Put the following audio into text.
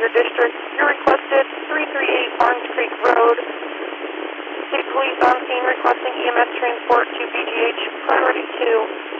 your district. You're requested 338 Barnes Creek Road. City Police on scene requesting EMS transport to BGH priority 2.